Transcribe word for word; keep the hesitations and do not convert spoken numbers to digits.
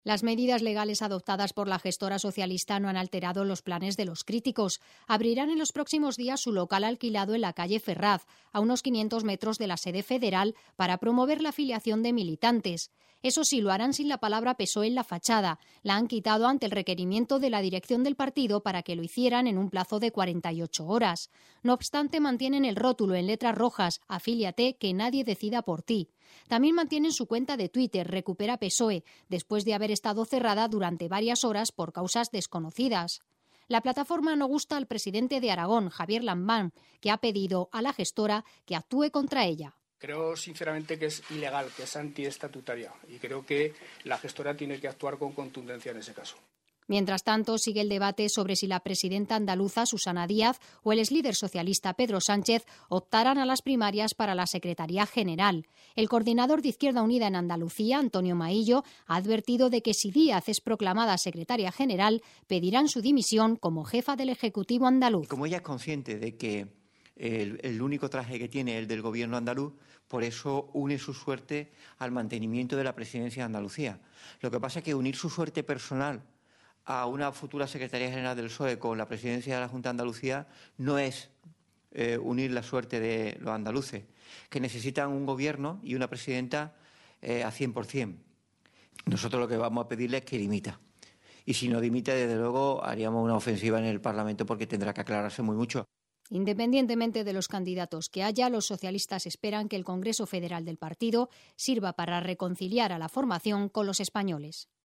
Las medidas legales adoptadas por la gestora socialista no han alterado los planes de los críticos. Abrirán en los próximos días su local alquilado en la calle Ferraz, a unos quinientos metros de la sede federal, para promover la afiliación de militantes. Eso sí, lo harán sin la palabra P S O E en la fachada. La han quitado ante el requerimiento de la dirección del partido para que lo hicieran en un plazo de cuarenta y ocho horas. No obstante, mantienen el rótulo en letras rojas: afíliate, que nadie decida por ti. También mantienen su cuenta de Twitter, Recupera P S O E, después de haber estado cerrada durante varias horas por causas desconocidas. La plataforma no gusta al presidente de Aragón, Javier Lambán, que ha pedido a la gestora que actúe contra ella. Creo sinceramente que es ilegal, que es antiestatutaria, y creo que la gestora tiene que actuar con contundencia en ese caso. Mientras tanto, sigue el debate sobre si la presidenta andaluza, Susana Díaz, o el exlíder socialista Pedro Sánchez optarán a las primarias para la Secretaría General. El coordinador de Izquierda Unida en Andalucía, Antonio Maillo, ha advertido de que si Díaz es proclamada secretaria general, pedirán su dimisión como jefa del Ejecutivo andaluz. Como ella es consciente de que el, el único traje que tiene es el del gobierno andaluz, por eso une su suerte al mantenimiento de la presidencia de Andalucía. Lo que pasa es que unir su suerte personal a una futura Secretaría General del P S O E con la presidencia de la Junta de Andalucía no es eh, unir la suerte de los andaluces, que necesitan un gobierno y una presidenta eh, a cien por cien. Nosotros lo que vamos a pedirle es que dimita. Y si no dimite, desde luego, haríamos una ofensiva en el Parlamento porque tendrá que aclararse muy mucho. Independientemente de los candidatos que haya, los socialistas esperan que el Congreso Federal del partido sirva para reconciliar a la formación con los españoles.